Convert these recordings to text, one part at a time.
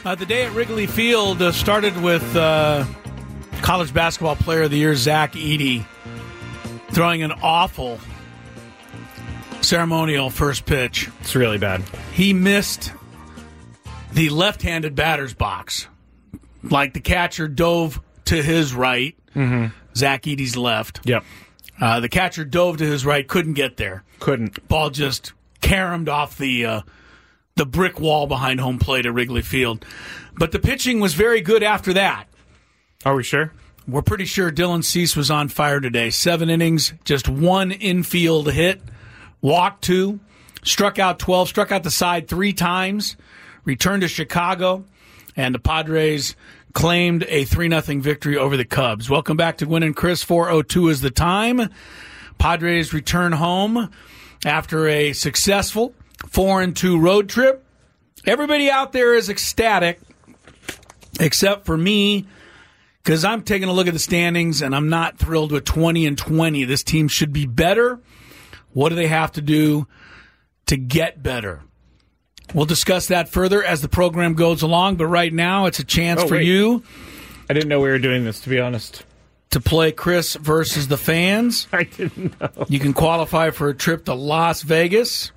The day at Wrigley Field started with College Basketball Player of the Year Zach Edey throwing an awful ceremonial first pitch. It's really bad. He missed the left-handed batter's box. Like the catcher dove to his right, Zach Edey's left. Yep. The catcher dove to his right, couldn't get there. Couldn't. Ball just caromed off the brick wall behind home plate at Wrigley Field. But the pitching was very good after that. Are we sure? We're pretty sure Dylan Cease was on fire today. 7 innings, just 1 infield hit, walked 2, struck out 12, struck out the side 3 times, returned to Chicago, and the Padres claimed a 3-0 victory over the Cubs. Welcome back to Gwynn and Chris. 4:02 is the time. Padres return home after a successful 4-2 road trip. Everybody out there is ecstatic, except for me, because I'm taking a look at the standings, and I'm not thrilled with 20-20. This team should be better. What do they have to do to get better? We'll discuss that further as the program goes along, but right now it's a chance for you. I didn't know we were doing this, to be honest. To play Chris versus the fans. I didn't know. You can qualify for a trip to Las Vegas.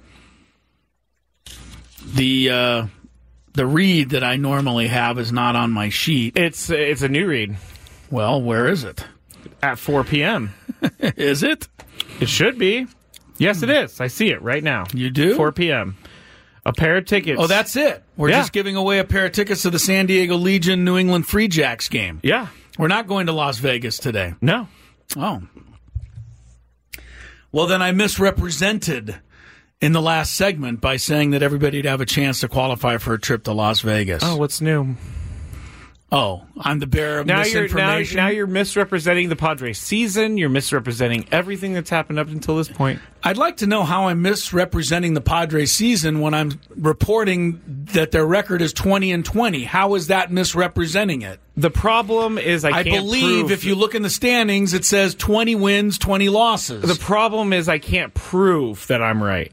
The read that I normally have is not on my sheet. It's a new read. Well, where is it? At 4 p.m. Is it? It should be. Yes, it is. I see it right now. You do? 4 p.m. A pair of tickets. Oh, that's it. We're just giving away a pair of tickets to the San Diego Legion New England Free Jacks game. Yeah. We're not going to Las Vegas today. No. Oh. Well, then I misrepresented in the last segment by saying that everybody'd have a chance to qualify for a trip to Las Vegas. Oh, what's new? Oh, I'm the bearer of misinformation. Now you're misrepresenting the Padres season. You're misrepresenting everything that's happened up until this point. I'd like to know how I'm misrepresenting the Padres season when I'm reporting that their record is 20-20. How is that misrepresenting it? The problem is I can't believe if you look in the standings, it says 20 wins, 20 losses. The problem is I can't prove that I'm right.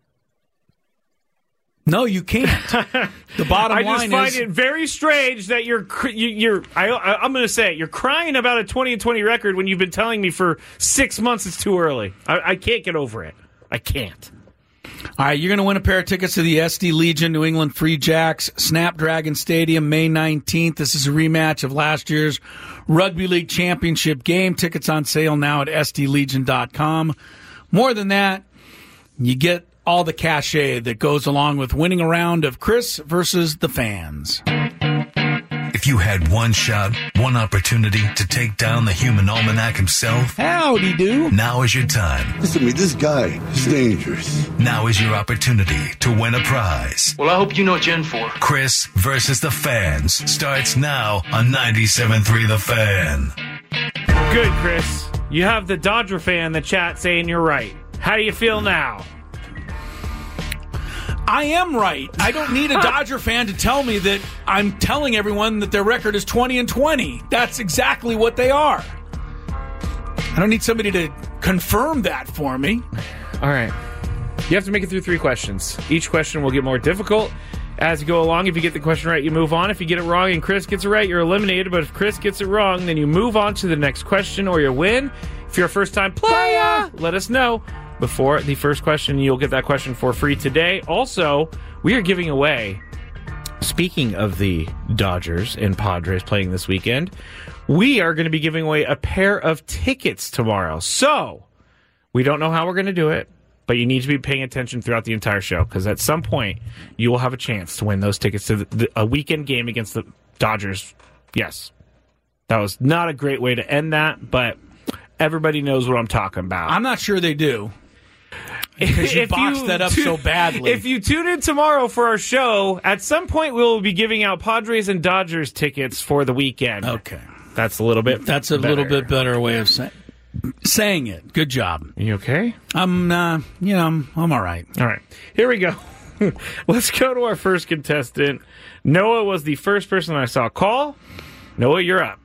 No, you can't. The bottom line is... I just find it very strange that I'm going to say it, you're crying about a 20-20 record when you've been telling me for 6 months it's too early. I can't get over it. I can't. All right, you're going to win a pair of tickets to the SD Legion New England Free Jacks, Snapdragon Stadium, May 19th. This is a rematch of last year's Rugby League Championship game. Tickets on sale now at sdlegion.com. More than that, you get all the cachet that goes along with winning a round of Chris versus the fans. If you had one shot, one opportunity to take down the human almanac himself, howdy do. Now is your time. Listen to me, this guy is dangerous. Now is your opportunity to win a prize. Well, I hope you know what you're in for. Chris versus the fans starts now on 97.3 The Fan. Good, Chris. You have the Dodger fan in the chat saying you're right. How do you feel now? I am right. I don't need a Dodger fan to tell me that I'm telling everyone that their record is 20-20. That's exactly what they are. I don't need somebody to confirm that for me. All right. You have to make it through 3 questions. Each question will get more difficult as you go along. If you get the question right, you move on. If you get it wrong and Chris gets it right, you're eliminated. But if Chris gets it wrong, then you move on to the next question or you win. If you're a first-time player, let us know before the first question. You'll get that question for free today. Also, we are giving away, speaking of the Dodgers and Padres playing this weekend, we are going to be giving away a pair of tickets tomorrow. So, we don't know how we're going to do it, but you need to be paying attention throughout the entire show, because at some point, you will have a chance to win those tickets to a weekend game against the Dodgers. Yes. That was not a great way to end that, but everybody knows what I'm talking about. I'm not sure they do. Because you boxed that up so badly. If you tune in tomorrow for our show, at some point we'll be giving out Padres and Dodgers tickets for the weekend. Okay. That's a little bit little bit better way of saying it. Good job. You okay? I'm all right. All right. Here we go. Let's go to our first contestant. Noah was the first person I saw call. Noah, you're up.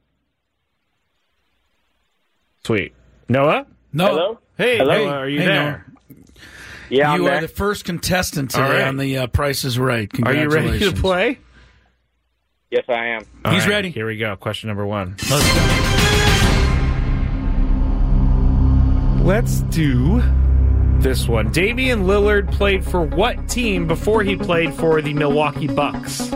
Sweet. Noah? Hello? Hey, Hello? Noah, are you there? Noah. Yeah, I'm you are there. the first contestant today on the Price is Right. Are you Congratulations. ready to play? Yes, I am. He's All right, ready. Here we go. Question number 1. Let's go. Let's do this one. Damian Lillard played for what team before he played for the Milwaukee Bucks?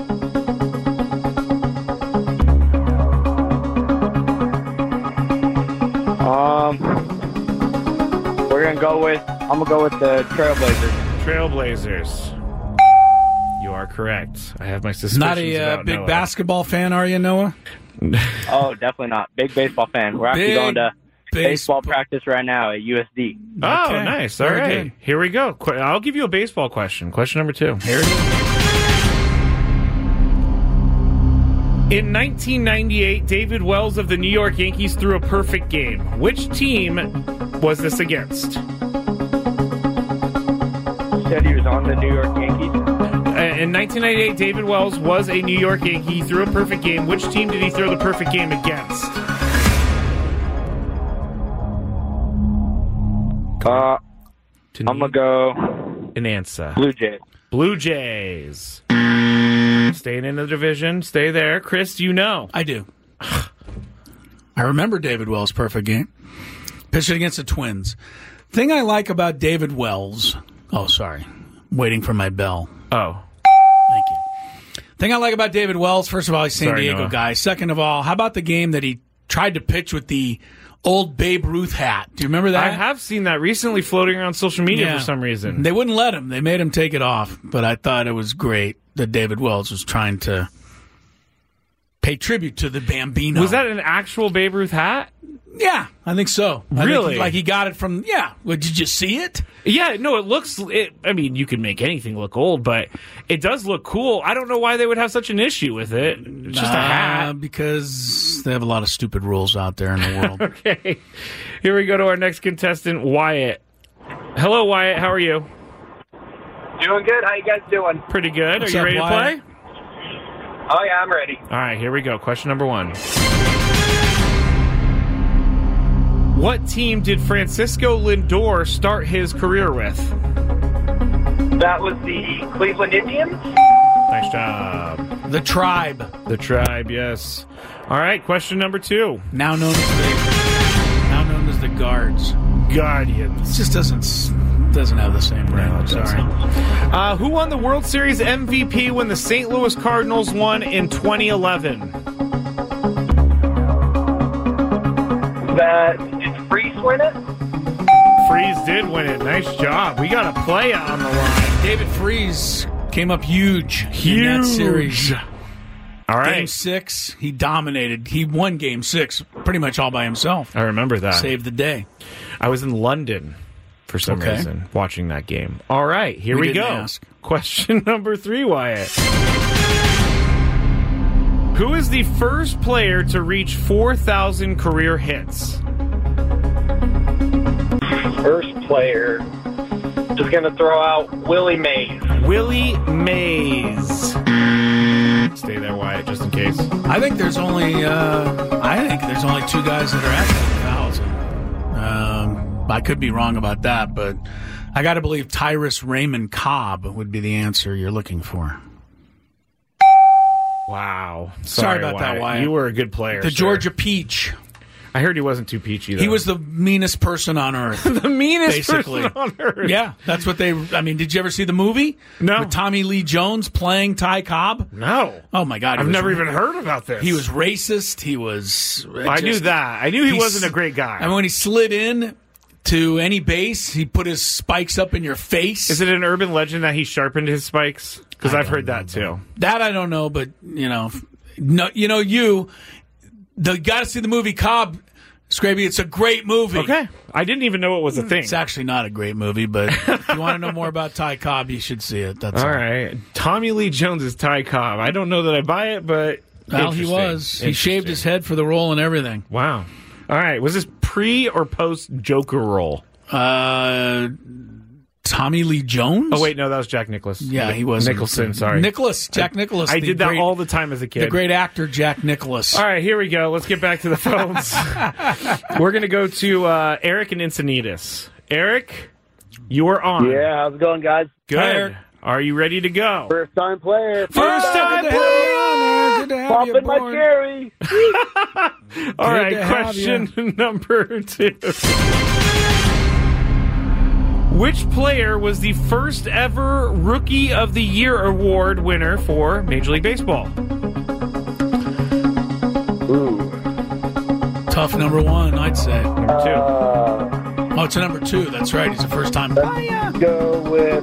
I'm gonna go with the Trailblazers. Trailblazers. You are correct. I have my suspicions Not a about big Noah. basketball fan, are you, Noah? Oh, definitely not. Big baseball fan. We're actually Big going to baseball baseball. practice right now at USD. Oh, Okay. nice. All Very right. good. Here we go. I'll give you a baseball question. Question number 2. Here it is. In 1998, David Wells of the New York Yankees threw a perfect game. Which team was this against? Said he was on the New York Yankees. In 1998, David Wells was a New York Yankee. He threw a perfect game. Which team did he throw the perfect game against? I'm gonna go An answer. Blue Jays. Blue Jays. Staying in the division. Stay there. Chris, do you know? I do. I remember David Wells' perfect game. Pitched it against the Twins. Thing I like about David Wells... Oh, sorry. Waiting for my bell. Oh. Thank you. Thing I like about David Wells, first of all, he's a San Sorry, Diego Noah. guy. Second of all, how about the game that he tried to pitch with the old Babe Ruth hat? Do you remember that? I have seen that recently floating around social media Yeah. for some reason. They wouldn't let him. They made him take it off. But I thought it was great that David Wells was trying to pay tribute to the Bambino. Was that an actual Babe Ruth hat? Yeah, I think so. I think Really? he got it from... Yeah. Well, did you see it? Yeah, no, it looks... I mean, you can make anything look old, but it does look cool. I don't know why they would have such an issue with it. It's just a hat. Because they have a lot of stupid rules out there in the world. Okay. Here we go to our next contestant, Wyatt. Hello, Wyatt. How are you? Doing good. How you guys doing? Pretty good. What's are you up, ready Wyatt? to play? Oh yeah, I'm ready. All right, here we go. Question number 1. What team did Francisco Lindor start his career with? That was the Cleveland Indians. Nice job. The Tribe, The Tribe, yes. All right, question number 2. now known as the Guards. Guardians. It just doesn't have the same ring. No, it Sorry. Who won the World Series MVP when the St. Louis Cardinals won in 2011? Did Freeze win it? Freeze did win it. Nice job. We got a play on the line. David Freese came up huge in that series. All right. Game 6, he dominated. He won Game 6 pretty much all by himself. I remember that. Saved the day. I was in London for some Okay. reason watching that game. All right, here We we go. didn't ask. Question number 3, Wyatt. Who is the first player to reach 4,000 career hits? First player. Just gonna throw out Willie Mays. Willie Mays. Stay there, Wyatt, just in case. I think there's only 2 guys that are at 1,000. I could be wrong about that, but I got to believe Tyrus Raymond Cobb would be the answer you're looking for. Wow. Sorry about that, Wyatt. You were a good player. The sir. Georgia Peach. I heard he wasn't too peachy, though. He was the meanest person on earth. the meanest basically. person on earth. Yeah, that's what they... I mean, did you ever see the movie? No. With Tommy Lee Jones playing Ty Cobb? No. Oh, my God. I've never even heard about this. He was racist. He was... I knew that. I knew he wasn't a great guy. I mean, when he slid in to any base, he put his spikes up in your face. Is it an urban legend that he sharpened his spikes? Because I've heard that, too. That I don't know, but, you got to see the movie Cobb, Scraby. It's a great movie. Okay. I didn't even know it was a thing. It's actually not a great movie, but if you want to know more about Ty Cobb, you should see it. That's all right. Tommy Lee Jones is Ty Cobb. I don't know that I buy it, but Well, he interesting. was. He shaved his head for the role and everything. Wow. All right. Was this pre or post Joker role? Tommy Lee Jones? Oh, wait. No, that was Jack Nicklaus. Yeah, he was. Nicholson, sorry. Jack Nicklaus. I the did that great- all the time as a kid. The great actor, Jack Nicklaus. All right, here we go. Let's get back to the phones. We're going to go to Eric and Encinitas. Eric, you are on. Yeah, how's it going, guys? Good. Hi, Eric. Are you ready to go? First time player. First time Good to player! have you on there. Good to have you Popping my aboard. cherry. All right, to have question number 2. Which player was the first ever Rookie of the Year award winner for Major League Baseball? Ooh. Tough number 1, I'd say. Number 2. Oh, it's a number 2. That's right. He's a first-time player. Go with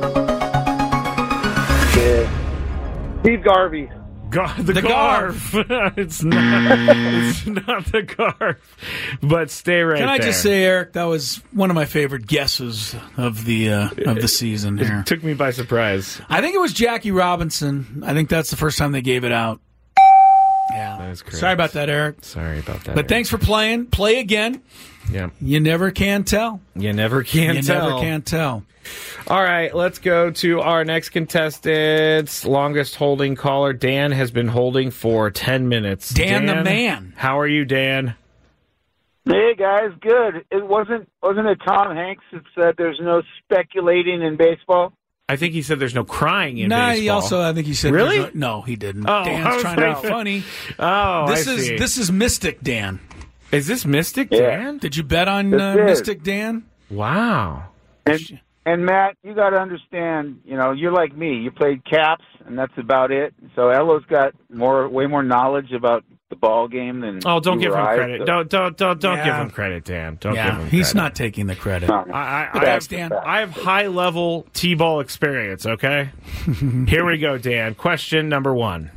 Steve Garvey. The The Garf. It's not the Garf. But stay right there. Can I just say, Eric, that was one of my favorite guesses of the season here. Took me by surprise. I think it was Jackie Robinson. I think that's the first time they gave it out. Yeah. That is correct. Sorry about that, Eric. Sorry about that. But Eric. thanks for playing. Play again. Yeah. You never can tell. You never can tell. Never can tell. All right, let's go to our next contestant. Longest holding caller. Dan has been holding for 10 minutes. Dan the man. How are you, Dan? Hey guys, good. It wasn't it Tom Hanks that said there's no speculating in baseball? I think he said there's no crying in No, baseball. he also, I think he said... Really? No, he didn't. Oh, I Dan's was trying to like- be funny. Oh, This I is see. This is Mystic Dan. Is this Mystic Yeah. Dan? Did you bet on This is. Mystic Dan? Wow. And Matt, you got to understand, you're like me. You played caps, and that's about it. So Elo's got way more knowledge about the ball game than. Oh, don't you give or him I, credit. so- Don't give Yeah. him credit, Dan. Don't give Yeah, him he's credit. not taking the credit. No. I have high-level T-ball experience, okay? Here we go, Dan. Question number 1.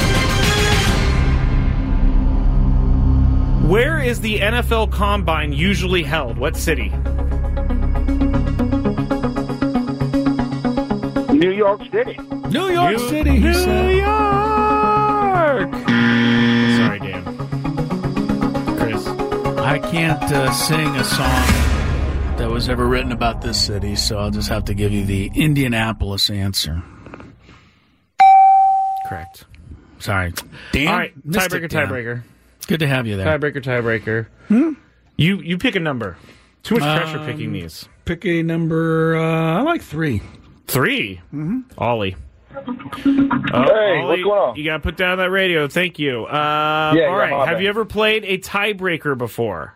Where is the NFL Combine usually held? What city? New York City. New York City, he New said. York! Sorry, Dan. Chris. I can't sing a song that was ever written about this city, so I'll just have to give you the Indianapolis answer. Correct. Sorry. Dan? All right, Mystic Dan. tiebreaker. Good to have you there. Tiebreaker. You pick a number. Too much pressure picking these. Pick a number, I like 3. 3? Mm-hmm. Ollie. Hey, Ollie, what's going on? you got to put down that radio. Thank you. All I'm right. on Have there. you ever played a tiebreaker before?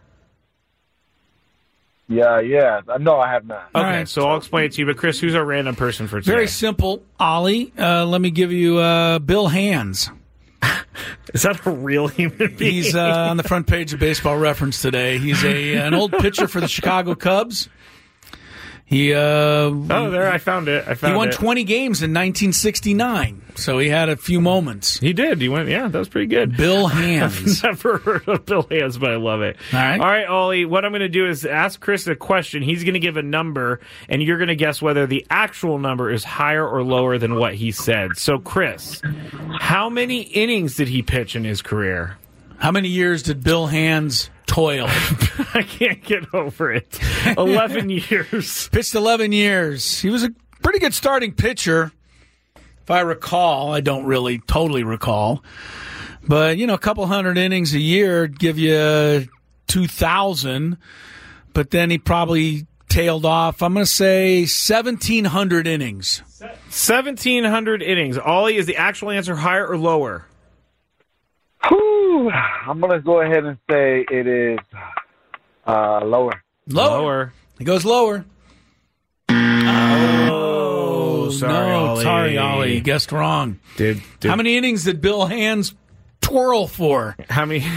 Yeah. No, I have not. Okay, right. so I'll explain it to you. But Chris, who's our random person for today? Very simple, Ollie. Let me give you Bill Hands. Is that a real human being? He's on the front page of Baseball Reference today. He's an old pitcher for the Chicago Cubs. He there, I found it. he won 20 games in 1969, so he had a few moments. He did. He went. Yeah, that was pretty good. Bill Hands. Never heard of Bill Hands, but I love it. All right, Ollie. What I'm going to do is ask Chris a question. He's going to give a number, and you're going to guess whether the actual number is higher or lower than what he said. So, Chris, how many innings did he pitch in his career? How many years did Bill Hands toil? I can't get over it. 11 years. Pitched 11 years. He was a pretty good starting pitcher, if I recall. I don't really totally recall. But, a couple hundred innings a year would give you 2,000. But then he probably tailed off, I'm going to say 1,700 innings. 1,700 innings. Ollie, is the actual answer higher or lower? Whew, I'm going to go ahead and say it is lower. Lower. He goes lower. Oh, sorry, no. Ollie. Sorry, Ollie. You guessed wrong. Did How many innings did Bill Hands twirl for? How many?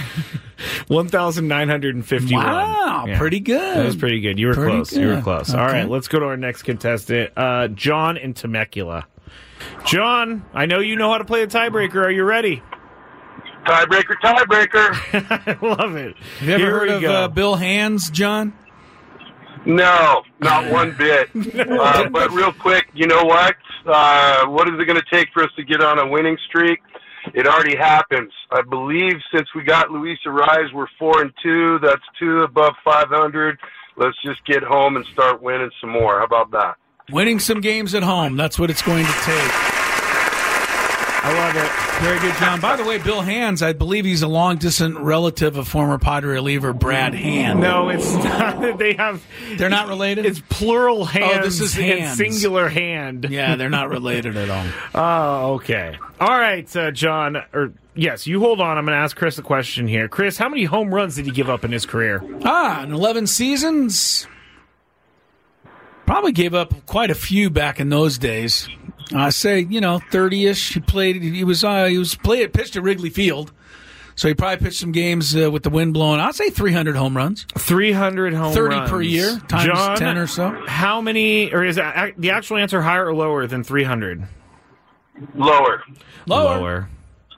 1,951. Wow, Yeah. pretty good. That was pretty good. You were Pretty close. You were good. close. All Okay. right, let's go to our next contestant, John in Temecula. John, I know you know how to play the tiebreaker. Are you ready? Tiebreaker. I love it. Have you ever Here heard we of go. Bill Hands, John? No, not one bit. But real quick, you know what? What is it going to take for us to get on a winning streak? It already happens. I believe since we got Luis Arraez, we're 4-2. That's 2 above 500. Let's just get home and start winning some more. How about that? Winning some games at home. That's what it's going to take. I love it. Very good, John. By the way, Bill Hands, I believe he's a long-distant relative of former Padre reliever Brad Hand. No, it's not. They're not related? It's plural hands. Oh, this is and hands. singular hand. Yeah, they're not related at all. Oh, okay. All right, John. Yes, you hold on. I'm going to ask Chris a question here. Chris, how many home runs did he give up in his career? In 11 seasons, probably gave up quite a few back in those days. I say, 30-ish. He pitched at Wrigley Field, so he probably pitched some games with the wind blowing. I'd say 300 home runs. 300 home 30 runs. per year, times John, 10 or so. How many, or is the actual answer higher or lower than 300? Lower. Lower.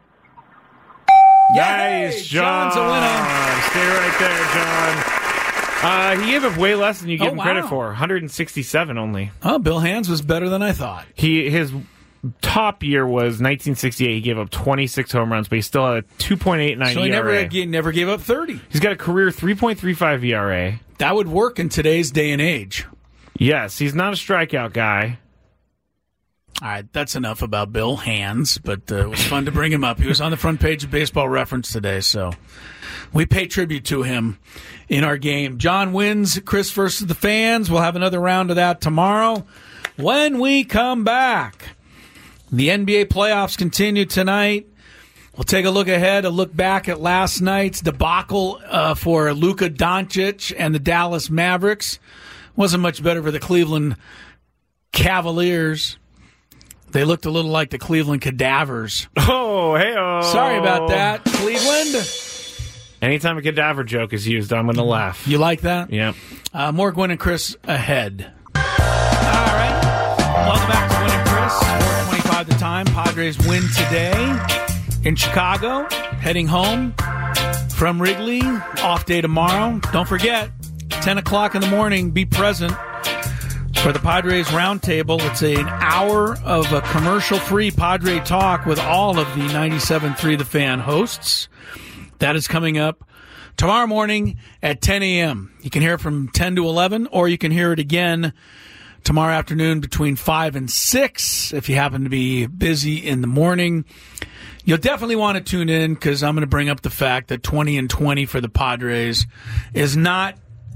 Yay! Nice, John. John's a winner. Stay right there, John. He gave up way less than you give him credit wow. for. 167 only. Oh, Bill Hands was better than I thought. His top year was 1968. He gave up 26 home runs, but he still had a 2.89 So he ERA. never gave up 30. He's got a career 3.35 ERA. That would work in today's day and age. Yes, he's not a strikeout guy. All right, that's enough about Bill Hands, but it was fun to bring him up. He was on the front page of Baseball Reference today, so we pay tribute to him in our game. John wins Chris versus the fans. We'll have another round of that tomorrow. When we come back, the NBA playoffs continue tonight. We'll take a look ahead, a look back at last night's debacle for Luka Doncic and the Dallas Mavericks. Wasn't much better for the Cleveland Cavaliers. They looked a little like the Cleveland Cadavers. Oh, hey-oh. Sorry about that, Cleveland. Anytime a cadaver joke is used, I'm going to laugh. You like that? Yep. More Gwen and Chris ahead. All right. Welcome back to Gwen and Chris. 4:25 the time. Padres win today in Chicago. Heading home from Wrigley. Off day tomorrow. Don't forget, 10 o'clock in the morning, be present for the Padres Roundtable. It's an hour of a commercial-free Padre talk with all of the 97.3 The Fan hosts. That is coming up tomorrow morning at 10 a.m. You can hear it from 10 to 11, or you can hear it again tomorrow afternoon between 5 and 6 if you happen to be busy in the morning. You'll definitely want to tune in because I'm going to bring up the fact that 20-20 for the Padres is not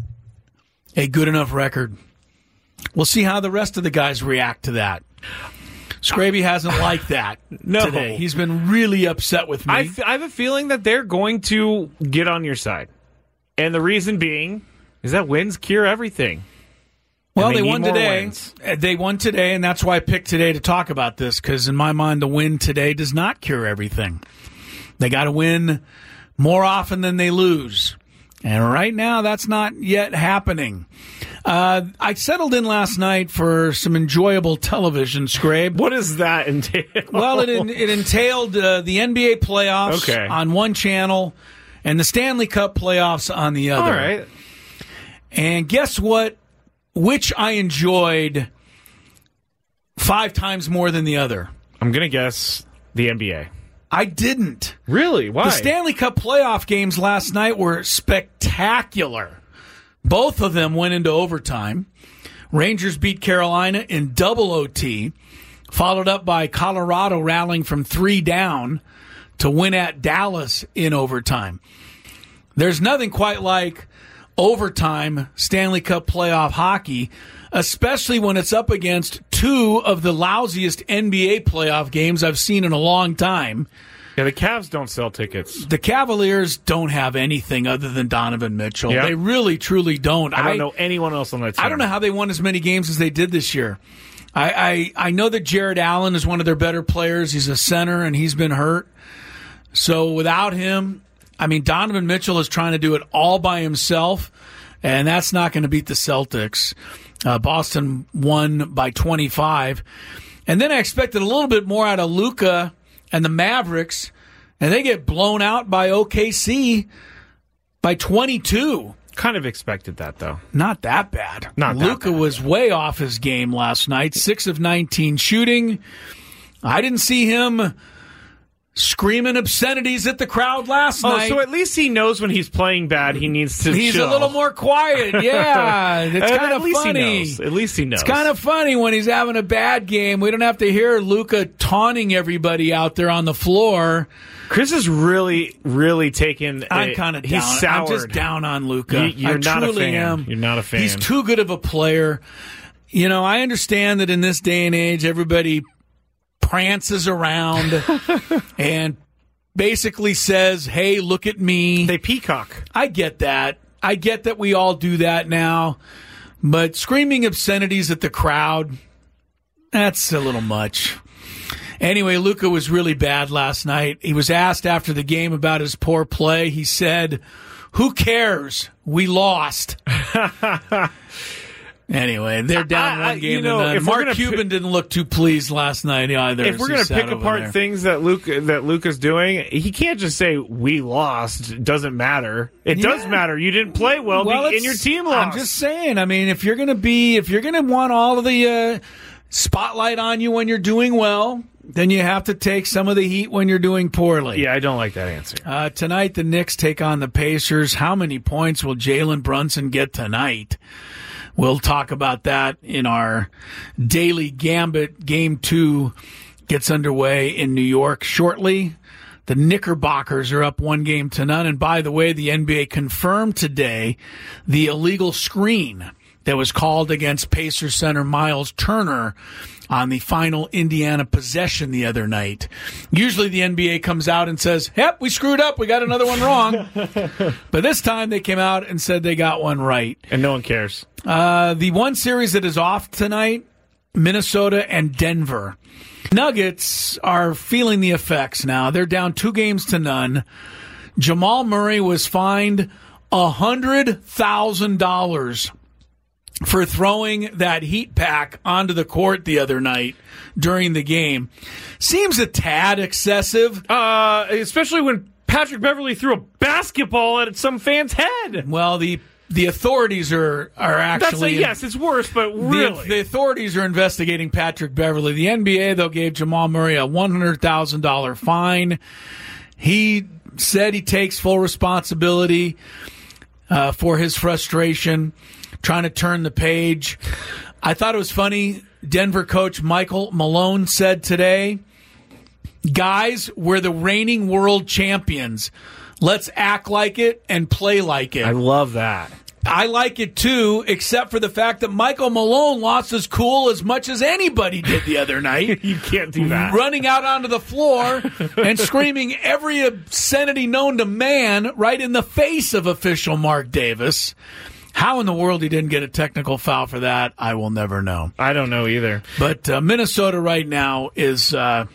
a good enough record. We'll see how the rest of the guys react to that. Scraby hasn't liked that today. He's been really upset with me. I have a feeling that they're going to get on your side. And the reason being is that wins cure everything. Well, they won today. Wins. They won today, and that's why I picked today to talk about this, because in my mind, the win today does not cure everything. They got to win more often than they lose. And right now, that's not yet happening. I settled in last night for some enjoyable television, Scrabe. What does that entail? Well, it entailed the NBA playoffs on one channel and the Stanley Cup playoffs on the other. All right. And guess what? Which I enjoyed 5 times more than the other. I'm going to guess the NBA. I didn't. Really? Why? The Stanley Cup playoff games last night were spectacular. Both of them went into overtime. Rangers beat Carolina in double OT, followed up by Colorado rallying from 3 down to win at Dallas in overtime. There's nothing quite like overtime Stanley Cup playoff hockey, especially when it's up against 2 of the lousiest NBA playoff games I've seen in a long time. Yeah, the Cavs don't sell tickets. The Cavaliers don't have anything other than Donovan Mitchell. Yep. They really, truly don't. I don't know anyone else on that team. I don't know how they won as many games as they did this year. I know that Jared Allen is one of their better players. He's a center, and he's been hurt. So without him, I mean, Donovan Mitchell is trying to do it all by himself, and that's not going to beat the Celtics. Boston won by 25. And then I expected a little bit more out of Luka and the Mavericks, and they get blown out by OKC by 22. Kind of expected that, though. Not that bad. Luka was way off his game last night, 6 of 19 shooting. I didn't see him screaming obscenities at the crowd last night. Oh, so at least he knows when he's playing bad, he needs to He's chill. a little more quiet, yeah. It's kind of funny. At least he knows. It's kind of funny when he's having a bad game. We don't have to hear Luka taunting everybody out there on the floor. Chris is really, really taking. I'm kind of down. He's soured. I'm just down on Luka. You're not a fan. You're not a fan. He's too good of a player. You know, I understand that in this day and age, everybody prances around and basically says, hey, look at me. They peacock. I get that. I get that we all do that now. But screaming obscenities at the crowd, that's a little much. Anyway, Luka was really bad last night. He was asked after the game about his poor play. He said, who cares? We lost. Anyway, they're down one game to none. Mark Cuban didn't look too pleased last night either. If we're going to pick apart things that Luka's doing, he can't just say, we lost. It doesn't matter. It does matter. You didn't play well and your team lost. I'm just saying, I mean, if you're going to want all of the spotlight on you when you're doing well, then you have to take some of the heat when you're doing poorly. Yeah, I don't like that answer. Tonight, the Knicks take on the Pacers. How many points will Jalen Brunson get tonight? We'll talk about that in our Daily Gambit. Game 2 gets underway in New York shortly. The Knickerbockers are up 1-0. And by the way, the NBA confirmed today the illegal screen that was called against Pacers center Miles Turner on the final Indiana possession the other night. Usually the NBA comes out and says, yep, we screwed up. We got another one wrong. But this time they came out and said they got one right. And no one cares. The one series that is off tonight, Minnesota and Denver. Nuggets are feeling the effects now. They're down 2-0. Jamal Murray was fined $100,000 for throwing that heat pack onto the court the other night during the game. Seems a tad excessive. Especially when Patrick Beverly threw a basketball at some fan's head. Well, the authorities are actually... yes, it's worse, but really. The authorities are investigating Patrick Beverly. The NBA, though, gave Jamal Murray a $100,000 fine. He said he takes full responsibility for his frustration, trying to turn the page. I thought it was funny. Denver coach Michael Malone said today, guys, we're the reigning world champions. Let's act like it and play like it. I love that. I like it too, except for the fact that Michael Malone lost his cool as much as anybody did the other night. You can't do that. Running out onto the floor and screaming every obscenity known to man right in the face of official Mark Davis. How in the world he didn't get a technical foul for that, I will never know. I don't know either. But Minnesota right now is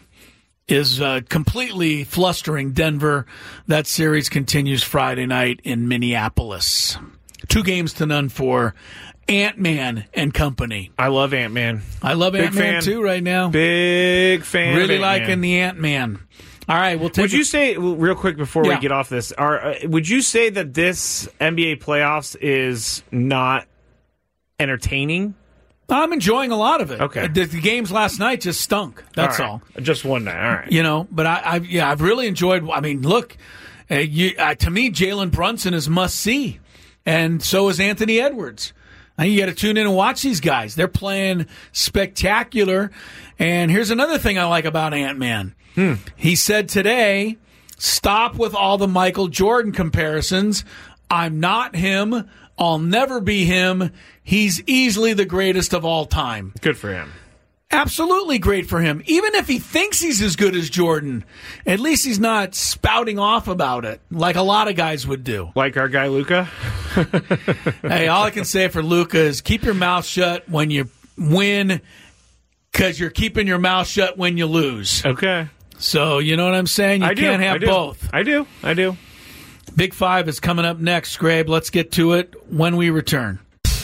completely flustering Denver. That series continues Friday night in Minneapolis. 2-0 for Ant-Man and company. I love Ant-Man. I love Ant-Man too right now. Big fan Really of Ant-Man. liking the Ant-Man. All right, we'll take. Would you say, real quick before we get off this, would you say that this NBA playoffs is not entertaining? I'm enjoying a lot of it. Okay. The games last night just stunk. That's all. Just one night. All right. You know, but I've really enjoyed. I mean, look, to me, Jalen Brunson is must see, and so is Anthony Edwards. Now you got to tune in and watch these guys. They're playing spectacular. And here's another thing I like about Ant-Man. He said today, stop with all the Michael Jordan comparisons. I'm not him. I'll never be him. He's easily the greatest of all time. Good for him. Absolutely great for him. Even if he thinks he's as good as Jordan, at least he's not spouting off about it like a lot of guys would do. Like our guy Luka? Hey, all I can say for Luka is keep your mouth shut when you win, because you're keeping your mouth shut when you lose. Okay. So, you know what I'm saying? You can't have both. I do. Big Five is coming up next, Grabe. Let's get to it when we return.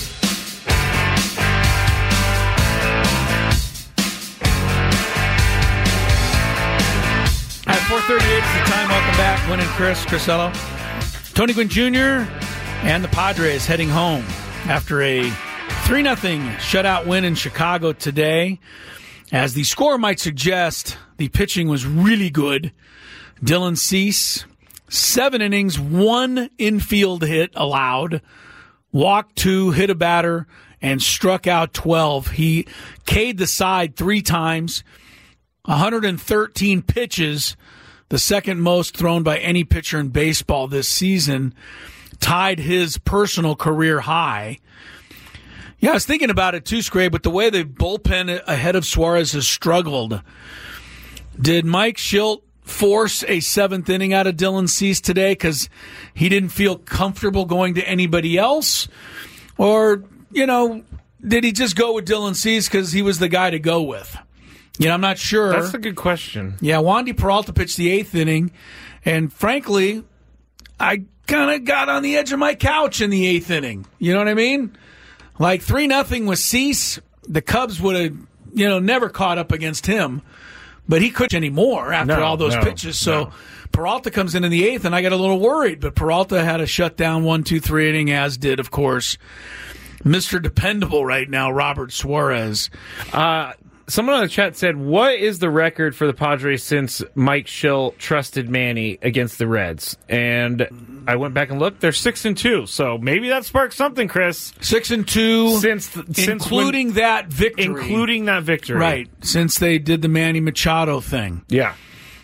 At 4:38 is the time. Welcome back. Win and Chris Crisello. Tony Gwynn Jr. and the Padres heading home after a 3-0 shutout win in Chicago today. As the score might suggest, the pitching was really good. Dylan Cease, 7 innings, 1 infield hit allowed, walked 2, hit a batter, and struck out 12. He K'd the side 3 times, 113 pitches, the second most thrown by any pitcher in baseball this season, tied his personal career high. Yeah, I was thinking about it too, Scrape, but the way the bullpen ahead of Suarez has struggled. Did Mike Shildt force a 7th inning out of Dylan Cease today because he didn't feel comfortable going to anybody else? Or, did he just go with Dylan Cease because he was the guy to go with? I'm not sure. That's a good question. Yeah, Wandy Peralta pitched the 8th inning, and frankly, I kind of got on the edge of my couch in the 8th inning. You know what I mean? Like 3-0 with Cease, the Cubs would have, never caught up against him, but he couldn't anymore after all those pitches. So Peralta comes in the 8th, and I got a little worried, but Peralta had a shutdown 1-2-3 inning, as did, of course, Mr. Dependable right now, Robert Suarez. Someone on the chat said, what is the record for the Padres since Mike Shildt trusted Manny against the Reds? And I went back and looked. They're 6-2, so maybe that sparked something, Chris. 6-2, since including that victory. Including that victory. Right, since they did the Manny Machado thing. Yeah.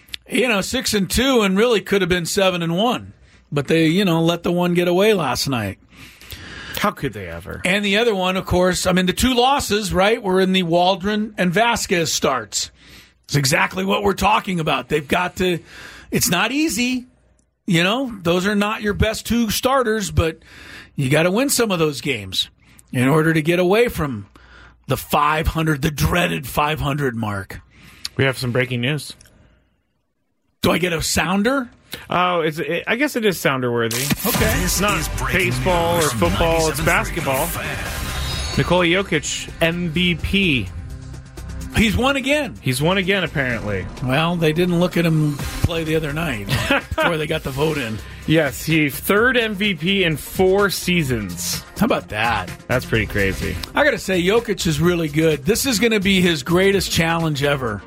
6-2 and really could have been 7-1. But they, let the one get away last night. How could they ever? And the other one, of course, the 2 losses, right, were in the Waldron and Vasquez starts. It's exactly what we're talking about. They've got to, it's not easy. Those are not your best 2 starters, but you got to win some of those games in order to get away from the 500, the dreaded 500 mark. We have some breaking news. Do I get a sounder? Oh, I guess it is sounder-worthy. Okay. It's not baseball or football, it's basketball. Nikola Jokic, MVP. He's won again. He's won again, apparently. Well, they didn't look at him play the other night before they got the vote in. Yes, he's 3rd MVP in 4 seasons. How about that? That's pretty crazy. I got to say, Jokic is really good. This is going to be his greatest challenge ever.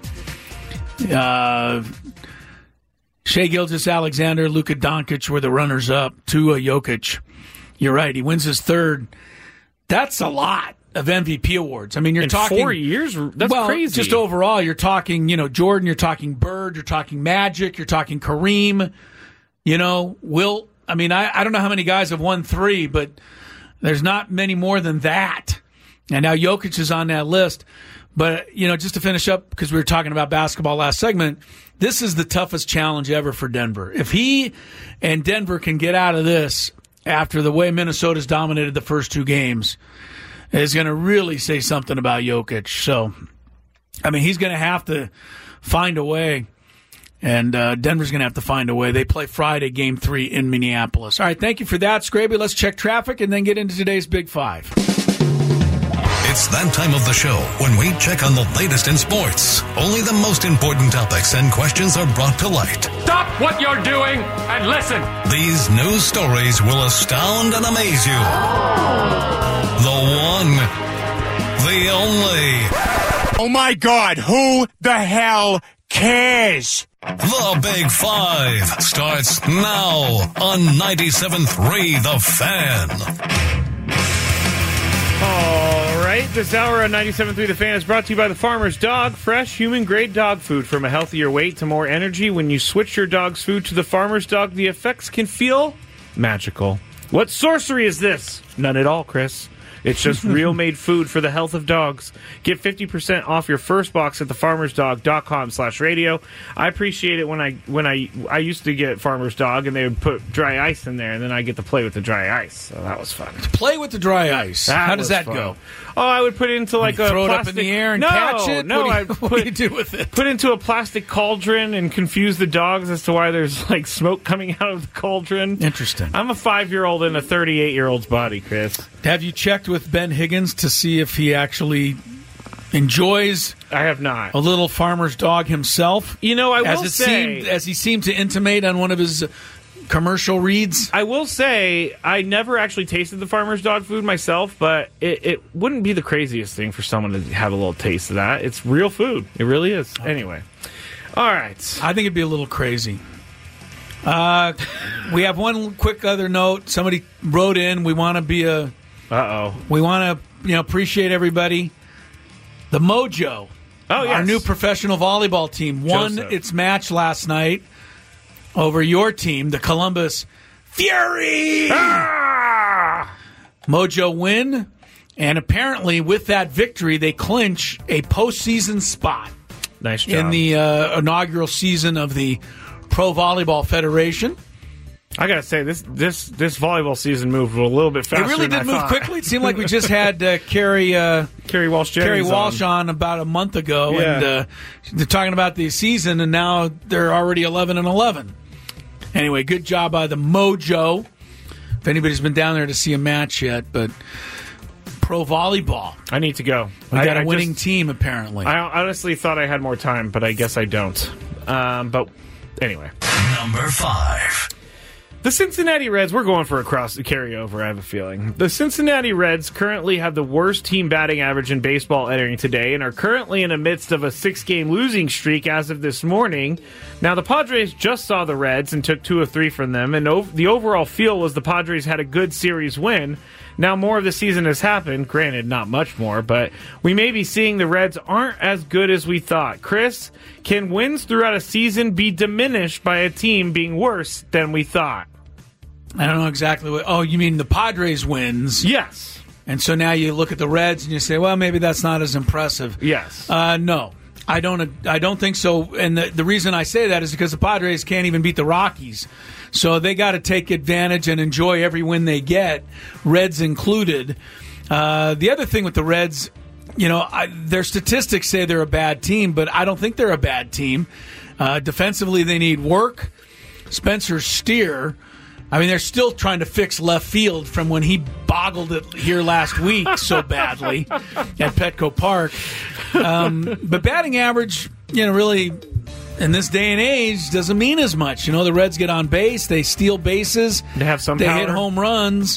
Shai Gilgeous-Alexander, Luka Doncic were the runners-up to Jokic. You're right. He wins his 3rd. That's a lot of MVP awards. You're in talking 4 years. That's crazy. Just overall, you're talking, Jordan. You're talking Bird. You're talking Magic. You're talking Kareem. Wilt. I don't know how many guys have won 3, but there's not many more than that. And now Jokic is on that list. But, just to finish up, because we were talking about basketball last segment, this is the toughest challenge ever for Denver. If he and Denver can get out of this after the way Minnesota's dominated the first 2 games, it's going to really say something about Jokic. So, he's going to have to find a way, and Denver's going to have to find a way. They play Friday, Game 3 in Minneapolis. All right, thank you for that, Scraby. Let's check traffic and then get into today's Big Five. It's that time of the show when we check on the latest in sports. Only the most important topics and questions are brought to light. Stop what you're doing and listen. These news stories will astound and amaze you. The one, the only. Oh my God, who the hell cares? The Big Five starts now on 97.3 The Fan. All right, this hour on 97.3 The Fan is brought to you by The Farmer's Dog. Fresh, human-grade dog food from a healthier weight to more energy. When you switch your dog's food to The Farmer's Dog, the effects can feel magical. What sorcery is this? None at all, Chris. It's just real-made food for the health of dogs. Get 50% off your first box at thefarmersdog.com/radio. I appreciate it when I used to get Farmer's Dog and they would put dry ice in there, and then I get to play with the dry ice. So that was fun. Play with the dry ice. How does that go? Oh, I would put it into like a throw plastic... it up in the air and catch it? No, what do you do with it? Put into a plastic cauldron and confuse the dogs as to why there's like smoke coming out of the cauldron. Interesting. I'm a 5-year-old in a 38-year-old's body, Chris. Have you checked with Ben Higgins to see if he actually enjoys I have not. A little Farmer's Dog himself? I will say... as he seemed to intimate on one of his commercial reads. I will say, I never actually tasted the farmer's dog food myself, but it wouldn't be the craziest thing for someone to have a little taste of that. It's real food. It really is. Anyway. All right. I think it'd be a little crazy. We have one quick other note. Somebody wrote in. We want to be a... We want to appreciate everybody. The Mojo, our new professional volleyball team, won its match last night over your team, the Columbus Fury. Mojo win, and apparently with that victory, they clinch a postseason spot. Nice job. In the inaugural season of the Pro Volleyball Federation. I gotta say, this volleyball season moved a little bit faster. It really did move quickly. It seemed like we just had Carrie Walsh on about a month ago, and they're talking about the season, and now they're already 11-11. Anyway, good job by the Mojo. If anybody's been down there to see a match yet, but Pro Volleyball. I need to go. We got a winning team, apparently. I honestly thought I had more time, but I guess I don't. But anyway. Number 5. The Cincinnati Reds, we're going for a carryover, I have a feeling. The Cincinnati Reds currently have the worst team batting average in baseball entering today and are currently in the midst of a 6-game losing streak as of this morning. Now, the Padres just saw the Reds and took 2 of 3 from them, and the overall feel was the Padres had a good series win. Now, more of the season has happened. Granted, not much more, but we may be seeing the Reds aren't as good as we thought. Chris, can wins throughout a season be diminished by a team being worse than we thought? I don't know exactly what... Oh, you mean the Padres wins? Yes. And so now you look at the Reds and you say, well, maybe that's not as impressive. Yes. No. I don't think so. And the reason I say that is because the Padres can't even beat the Rockies. So they got to take advantage and enjoy every win they get, Reds included. The other thing with the Reds, their statistics say they're a bad team, but I don't think they're a bad team. Defensively, they need work. Spencer Steer... they're still trying to fix left field from when he boggled it here last week so badly at Petco Park. But batting average, really, in this day and age, doesn't mean as much. The Reds get on base, they steal bases, they have some they power. hit home runs.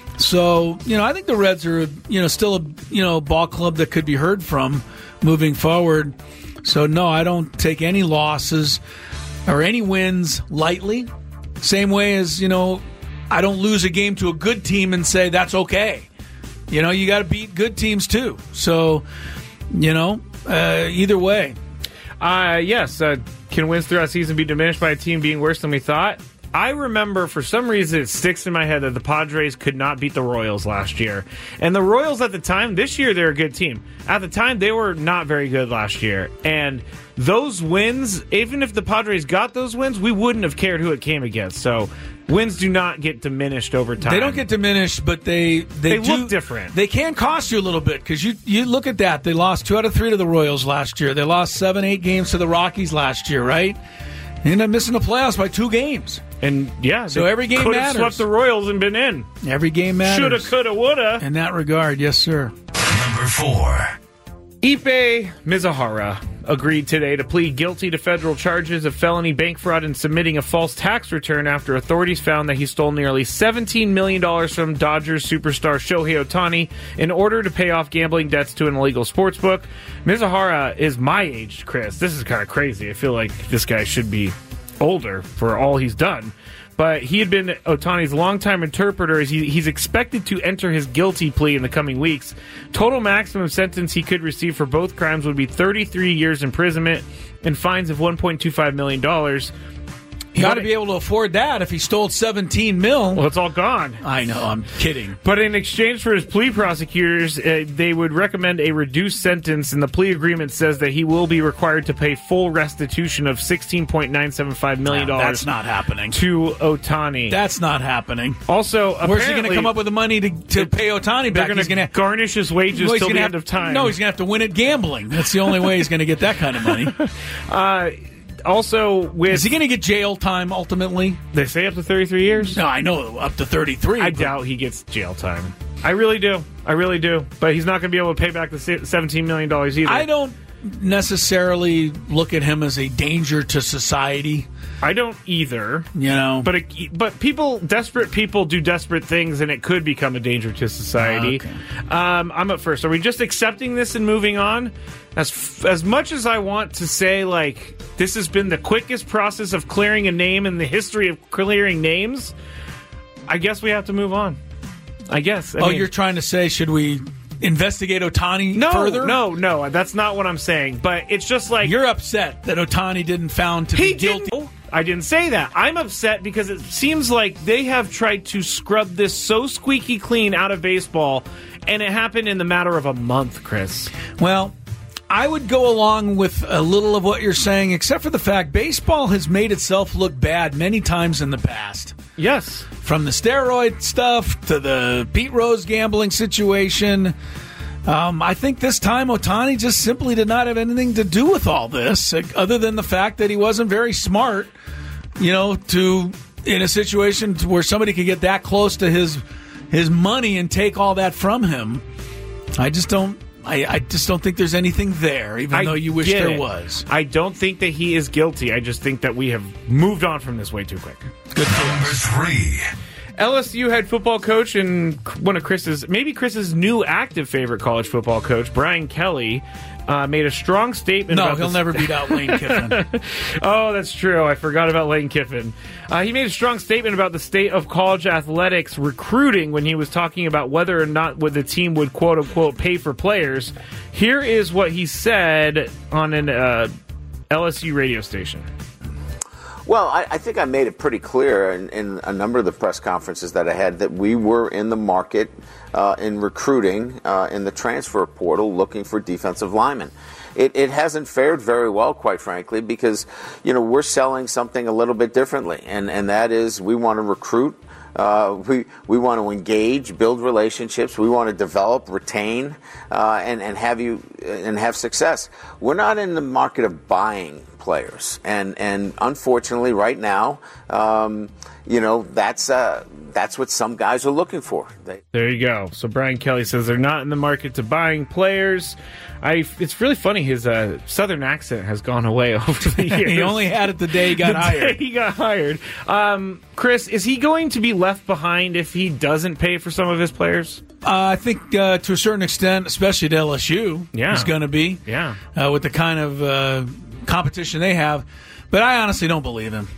So, I think the Reds are, still a, ball club that could be heard from moving forward. So, no, I don't take any losses or any wins lightly. Same way as, I don't lose a game to a good team and say that's okay. You got to beat good teams too. So, either way. Yes. Can wins throughout the season be diminished by a team being worse than we thought? I remember, for some reason, it sticks in my head that the Padres could not beat the Royals last year. And the Royals at the time, this year, they're a good team. At the time, they were not very good last year. And those wins, even if the Padres got those wins, we wouldn't have cared who it came against. So wins do not get diminished over time. They don't get diminished, but they look different. They can cost you a little bit because you look at that. They lost 2 out of 3 to the Royals last year. They lost 7-8 games to the Rockies last year, right? They ended up missing the playoffs by 2 games. And, so every game could matters. have swept the Royals and been in. Every game matters. Shoulda, coulda, woulda. In that regard, yes, sir. Number 4. Ippei Mizuhara agreed today to plead guilty to federal charges of felony bank fraud and submitting a false tax return after authorities found that he stole nearly $17 million from Dodgers superstar Shohei Ohtani in order to pay off gambling debts to an illegal sports book. Mizuhara is my age, Chris. This is kind of crazy. I feel like this guy should be older for all he's done. But he had been Ohtani's longtime interpreter as he's expected to enter his guilty plea in the coming weeks. Total maximum sentence he could receive for both crimes would be 33 years imprisonment and fines of $1.25 million. You got to be able to afford that if he stole $17 million. Well, it's all gone. I know, I'm kidding. But in exchange for his plea, prosecutors, they would recommend a reduced sentence, and the plea agreement says that he will be required to pay full restitution of $16.975 million. That's not happening. To Ohtani. That's not happening. Also, where's he going to come up with the money to pay Ohtani back? They're going to garnish his wages till the end of time. No, he's going to have to win at gambling. That's the only way he's going to get that kind of money. Also, is he going to get jail time ultimately? They say up to 33 years. No, I know up to 33. I doubt he gets jail time. I really do. But he's not going to be able to pay back the $17 million either. necessarily look at him as a danger to society. I don't either. You know, but desperate people do desperate things, and it could become a danger to society. Okay. I'm up first. Are we just accepting this and moving on? As much as I want to say, like, this has been the quickest process of clearing a name in the history of clearing names, I guess we have to move on. I guess. I mean, you're trying to say, should we investigate Ohtani further? No, that's not what I'm saying. But it's just like... You're upset that Ohtani didn't found to be guilty. I didn't say that. I'm upset because it seems like they have tried to scrub this so squeaky clean out of baseball, and it happened in the matter of a month, Chris. Well, I would go along with a little of what you're saying, except for the fact baseball has made itself look bad many times in the past. Yes. From the steroid stuff to the Pete Rose gambling situation. I think this time Ohtani just simply did not have anything to do with all this, other than the fact that he wasn't very smart, in a situation where somebody could get that close to his money and take all that from him. I just don't think there's anything there, even though you wish there was. I don't think that he is guilty. I just think that we have moved on from this way too quick. Good. Number 3. LSU head football coach and one of Chris's new active favorite college football coach, Brian Kelly, made a strong statement. No, he'll never beat out Lane Kiffin. Oh, that's true. I forgot about Lane Kiffin. He made a strong statement about the state of college athletics recruiting when he was talking about whether or not the team would quote unquote pay for players. Here is what he said on an LSU radio station. Well, I think I made it pretty clear in a number of the press conferences that I had that we were in the market in recruiting in the transfer portal looking for defensive linemen. It hasn't fared very well, quite frankly, because we're selling something a little bit differently, and that is we want to recruit. We want to engage, build relationships. We want to develop, retain, and have success. We're not in the market of buying players, and unfortunately, right now, that's what some guys are looking for. There you go. So Brian Kelly says they're not in the market to buying players. It's really funny. His southern accent has gone away over the years. He only had it the day he got hired. Chris, is he going to be left behind if he doesn't pay for some of his players? I think to a certain extent, especially at LSU, he's going to be. Yeah. With the kind of competition they have. But I honestly don't believe him.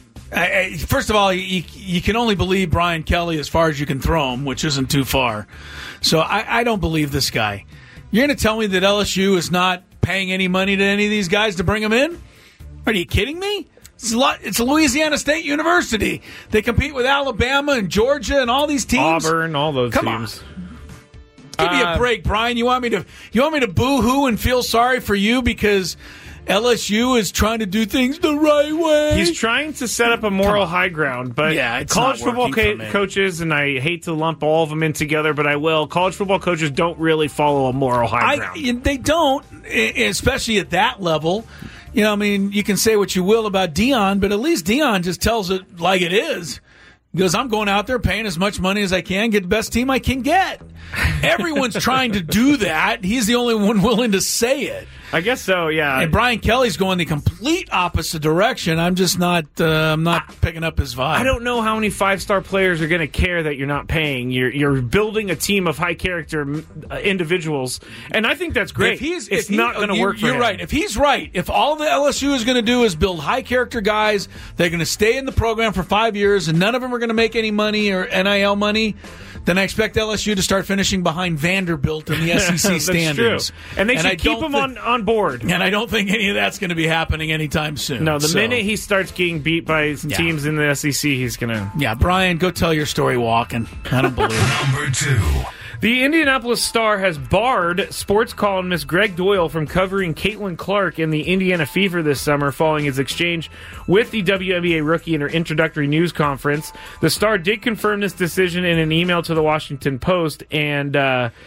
First of all, you can only believe Brian Kelly as far as you can throw him, which isn't too far. So I don't believe this guy. You're going to tell me that LSU is not paying any money to any of these guys to bring them in? Are you kidding me? It's Louisiana State University. They compete with Alabama and Georgia and all these teams. Auburn, all those teams. Give me a break, Brian. You want me to boo-hoo and feel sorry for you because LSU is trying to do things the right way? He's trying to set up a moral high ground, but college football coaches, and I hate to lump all of them in together, but I will, college football coaches don't really follow a moral high ground. They don't, especially at that level. You can say what you will about Deion, but at least Deion just tells it like it is. He goes, I'm going out there paying as much money as I can, get the best team I can get. Everyone's trying to do that. He's the only one willing to say it. I guess so, yeah. And Brian Kelly's going the complete opposite direction. I'm just not picking up his vibe. I don't know how many 5-star players are going to care that you're not paying. You're building a team of high-character individuals, and I think that's great. It's not going to work for him. You're right. If he's right, if all the LSU is going to do is build high-character guys, they're going to stay in the program for 5 years, and none of them are going to make any money or NIL money, then I expect LSU to start finishing behind Vanderbilt in the SEC standings. True. And they should keep him on board. And I don't think any of that's going to be happening anytime soon. No, the minute he starts getting beat by teams in the SEC, he's going to... Yeah, Brian, go tell your story walking. I don't believe it. Number 2. The Indianapolis Star has barred sports columnist Greg Doyle from covering Caitlin Clark in the Indiana Fever this summer following his exchange with the WNBA rookie in her introductory news conference. The Star did confirm this decision in an email to the Washington Post, and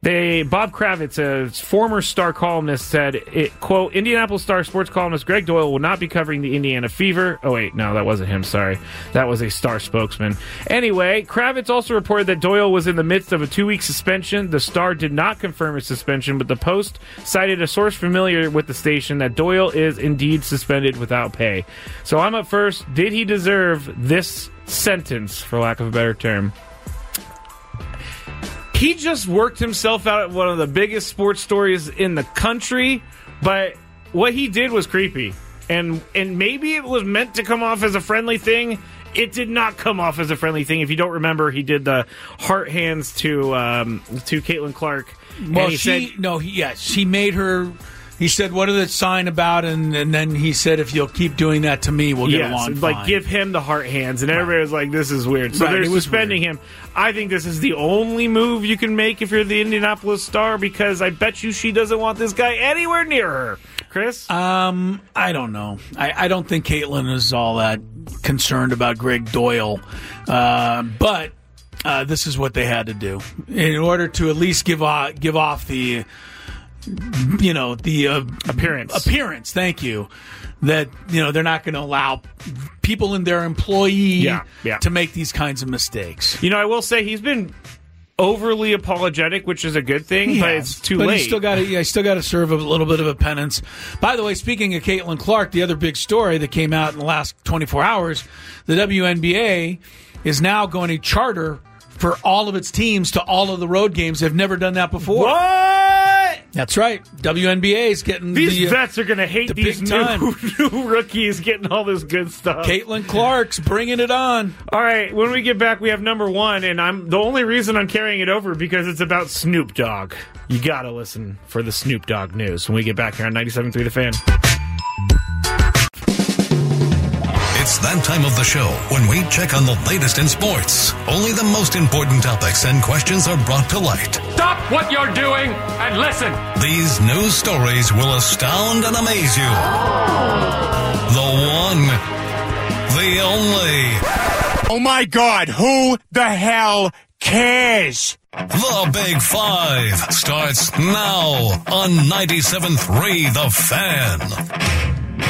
Bob Kravitz, a former Star columnist, said, quote, Indianapolis Star sports columnist Greg Doyle will not be covering the Indiana Fever. Oh, wait, no, that wasn't him, sorry. That was a Star spokesman. Anyway, Kravitz also reported that Doyle was in the midst of a 2-week suspension. The Star did not confirm his suspension, but the Post cited a source familiar with the station that Doyle is indeed suspended without pay. So I'm up first. Did he deserve this sentence, for lack of a better term? He just worked himself out at one of the biggest sports stories in the country, but what he did was creepy. And maybe it was meant to come off as a friendly thing. It did not come off as a friendly thing. If you don't remember, he did the heart hands to Caitlin Clark. Well, he made her. He said, "What did it sign about?" And then he said, "If you'll keep doing that to me, we'll get along fine." Like give him the heart hands, and everybody was like, "This is weird." So they're suspending him. I think this is the only move you can make if you're the Indianapolis Star, because I bet you she doesn't want this guy anywhere near her. Chris, I don't know. I don't think Caitlin is all that concerned about Greg Doyle, but this is what they had to do in order to at least give off the. The appearance. Thank you. That they're not going to allow people in their employee to make these kinds of mistakes. I will say he's been overly apologetic, which is a good thing, but it's too late. He still got to serve a little bit of a penance. By the way, speaking of Caitlin Clark, the other big story that came out in the last 24 hours, the WNBA is now going to charter for all of its teams to all of the road games. They've never done that before. What? That's right. WNBA is getting these vets are going to hate these new rookies getting all this good stuff. Caitlin Clark's bringing it on. All right, when we get back, we have number one, and the only reason I'm carrying it over because it's about Snoop Dogg. You got to listen for the Snoop Dogg news when we get back here on 97.3 The Fan. It's that time of the show when we check on the latest in sports. Only the most important topics and questions are brought to light. Stop what you're doing and listen. These news stories will astound and amaze you. The one, the only. Oh my God, who the hell cares? The Big Five starts now on 97.3 The Fan.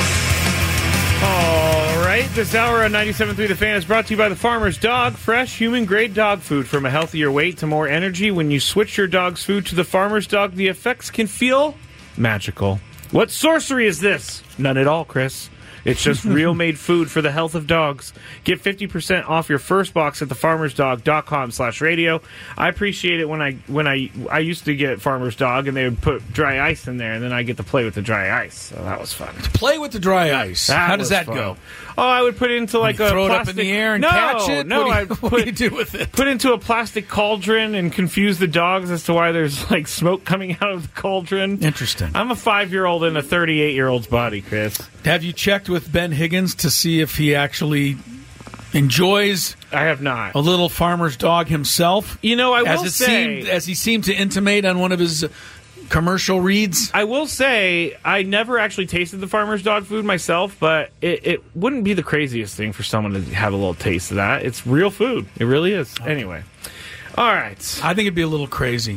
All right, this hour on 97.3 The Fan is brought to you by The Farmer's Dog. Fresh, human-grade dog food from a healthier weight to more energy. When you switch your dog's food to The Farmer's Dog, the effects can feel magical. What sorcery is this? None at all, Chris. It's just real-made food for the health of dogs. Get 50% off your first box at thefarmersdog.com/radio. I appreciate it when I used to get Farmer's Dog and they would put dry ice in there, and then I get to play with the dry ice. So that was fun. To play with the dry ice. How does that go? Oh, I would put it into like a throw plastic... it up in the air and catch it? No, what do you do with it? Put into a plastic cauldron and confuse the dogs as to why there's like smoke coming out of the cauldron. Interesting. I'm a 5-year-old in a 38-year-old's body, Chris. Have you checked with Ben Higgins to see if he actually enjoys? I have not. A little Farmer's Dog himself. I will say, as he seemed to intimate on one of his commercial reads. I will say, I never actually tasted the Farmer's Dog food myself, but it wouldn't be the craziest thing for someone to have a little taste of that. It's real food. It really is. Okay. Anyway. All right. I think it'd be a little crazy.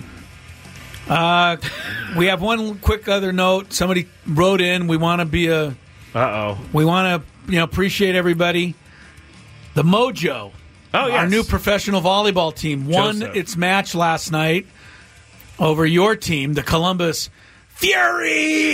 We have one quick other note. Somebody wrote in. We want to be a... We want to, appreciate everybody. The Mojo, our new professional volleyball team, won its match last night over your team, the Columbus Fury.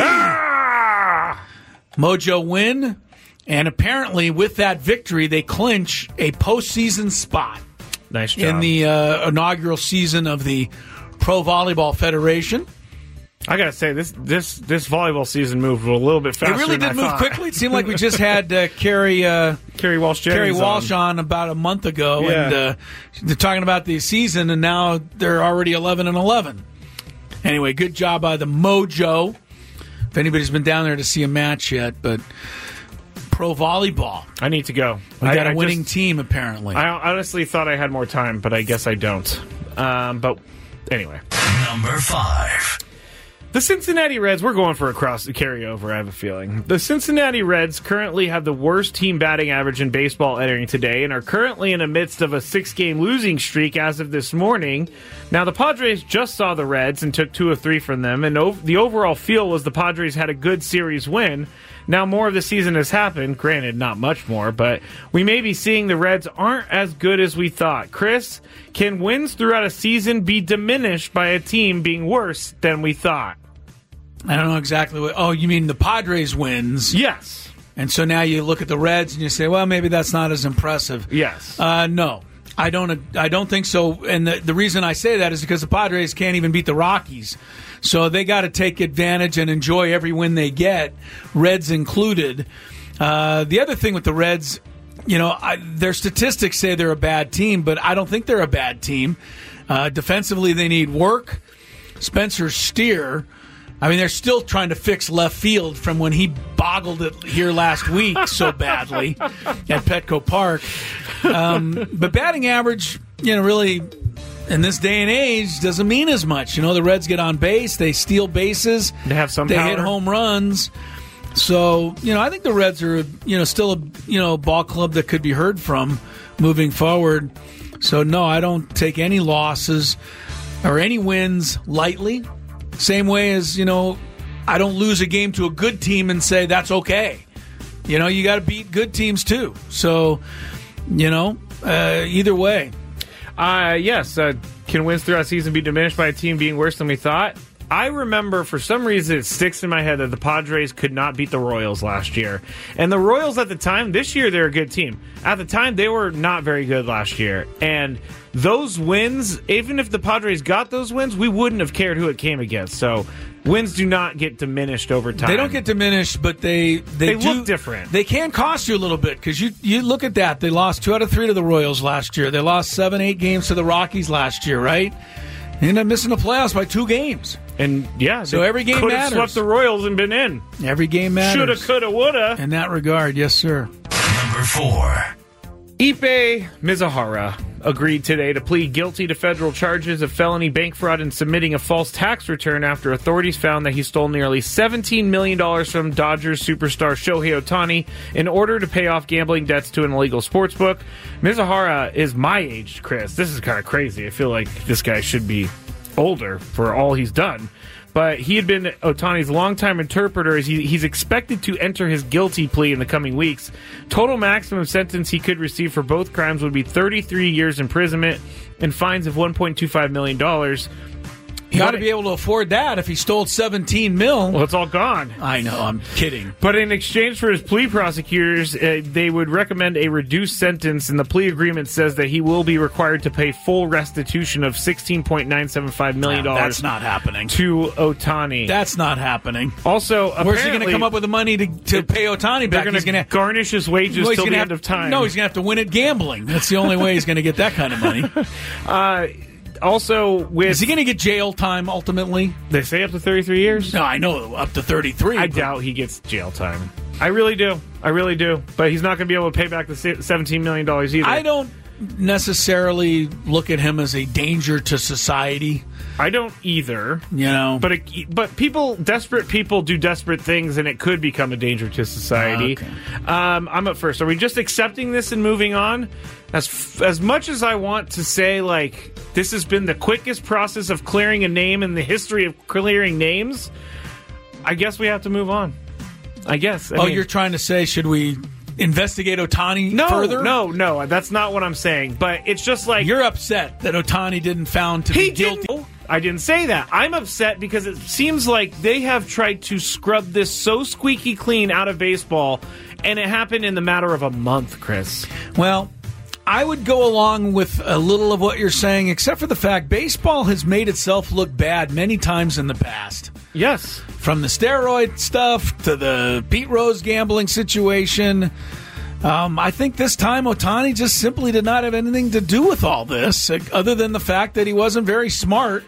Mojo win, and apparently with that victory, they clinch a postseason spot. Nice job. In the inaugural season of the Pro Volleyball Federation. I gotta say, this volleyball season moved a little bit faster. It really did move quickly. It seemed like we just had Carrie Walsh on about a month ago, and they're talking about the season, and now they're already 11-11. Anyway, good job by the Mojo. If anybody's been down there to see a match yet, but pro volleyball. I need to go. We got a winning team, apparently. I honestly thought I had more time, but I guess I don't. But anyway. Number 5. The Cincinnati Reds, we're going for a carryover, I have a feeling. The Cincinnati Reds currently have the worst team batting average in baseball entering today and are currently in the midst of a 6-game losing streak as of this morning. Now, the Padres just saw the Reds and took 2 of 3 from them, and the overall feel was the Padres had a good series win. Now, more of the season has happened. Granted, not much more, but we may be seeing the Reds aren't as good as we thought. Chris, can wins throughout a season be diminished by a team being worse than we thought? I don't know exactly what... Oh, you mean the Padres wins? Yes. And so now you look at the Reds and you say, well, maybe that's not as impressive. Yes. No. I don't think so. And the reason I say that is because the Padres can't even beat the Rockies. So they got to take advantage and enjoy every win they get, Reds included. The other thing with the Reds, their statistics say they're a bad team, but I don't think they're a bad team. Defensively, they need work. Spencer Steer, they're still trying to fix left field from when he boggled it here last week so badly at Petco Park. But batting average, really, in this day and age, doesn't mean as much. The Reds get on base, they steal bases, they have some they power. hit home runs. So, I think the Reds are, still a ball club that could be heard from moving forward. So, no, I don't take any losses or any wins lightly. Same way as, I don't lose a game to a good team and say that's okay. You got to beat good teams too. So, either way. Yes. Can wins throughout the season be diminished by a team being worse than we thought? I remember, for some reason, it sticks in my head that the Padres could not beat the Royals last year. And the Royals at the time, this year, they're a good team. At the time, they were not very good last year. And those wins, even if the Padres got those wins, we wouldn't have cared who it came against. So wins do not get diminished over time. They don't get diminished, but they look different. They can cost you a little bit because you look at that. They lost 2 out of 3 to the Royals last year. They lost 7-8 games to the Rockies last year, right? They ended up missing the playoffs by 2 games. And, yeah, so every game could matters. have swept the Royals and been in. Every game matters. Shoulda, coulda, woulda. In that regard, yes, sir. Number 4. Ippei Mizuhara agreed today to plead guilty to federal charges of felony bank fraud and submitting a false tax return after authorities found that he stole nearly $17 million from Dodgers superstar Shohei Ohtani in order to pay off gambling debts to an illegal sports book. Mizuhara is my age, Chris. This is kind of crazy. I feel like this guy should be older for all he's done. But he had been Ohtani's longtime interpreter as he's expected to enter his guilty plea in the coming weeks. Total maximum sentence he could receive for both crimes would be 33 years imprisonment and fines of $1.25 million. You got to be able to afford that if he stole $17 million. Well, it's all gone. I know, I'm kidding. But in exchange for his plea, prosecutors, they would recommend a reduced sentence, and the plea agreement says that he will be required to pay full restitution of $16.975 million. That's not happening. To Ohtani. That's not happening. Also, where's he going to come up with the money to pay Ohtani back? They're going to garnish his wages till the end of time. No, he's going to have to win at gambling. That's the only way he's going to get that kind of money. Also, is he going to get jail time ultimately? They say up to 33 years. No, I know up to 33. I doubt he gets jail time. I really do. But he's not going to be able to pay back the $17 million either. I don't necessarily look at him as a danger to society. I don't either. But desperate people do desperate things, and it could become a danger to society. Okay. I'm up first. Are we just accepting this and moving on? As much as I want to say, this has been the quickest process of clearing a name in the history of clearing names, I guess we have to move on. I guess. I mean, you're trying to say, should we investigate Ohtani further? No, that's not what I'm saying. But it's just you're upset that Ohtani didn't found to be guilty. I didn't say that. I'm upset because it seems like they have tried to scrub this so squeaky clean out of baseball, and it happened in the matter of a month, Chris. Well, I would go along with a little of what you're saying, except for the fact baseball has made itself look bad many times in the past. Yes. From the steroid stuff to the Pete Rose gambling situation. I think this time Ohtani just simply did not have anything to do with all this, other than the fact that he wasn't very smart,